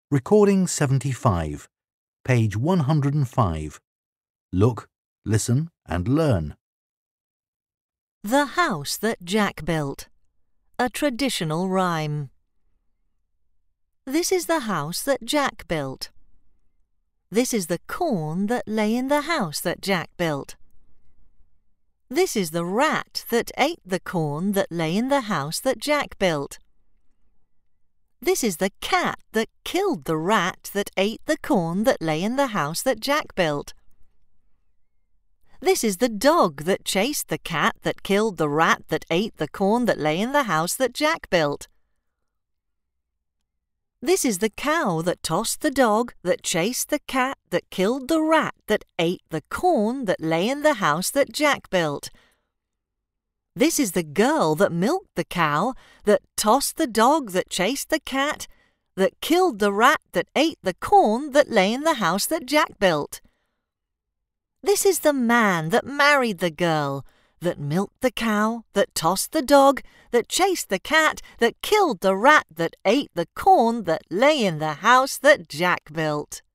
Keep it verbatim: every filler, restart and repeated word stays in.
Recording seventy-five, page one hundred five. Look, listen and learn. The house that Jack built. A traditional rhyme. This is the house that Jack built. This is the corn that lay in the house that Jack built. This is the rat that ate the corn that lay in the house that Jack built. This is the cat that killed the rat that ate the corn that lay in the house that Jack built. This is the dog that chased the cat that killed the rat that ate the corn that lay in the house that Jack built. This is the cow that tossed the dog that chased the cat that killed the rat that ate the corn that lay in the house that Jack built. This is the girl that milked the cow that tossed the dog that chased the cat that killed the rat that ate the corn that lay in the house that Jack built. This is the man that married the girl that milked the cow, that tossed the dog, that chased the cat, that killed the rat that ate the corn that lay in the house that Jack built.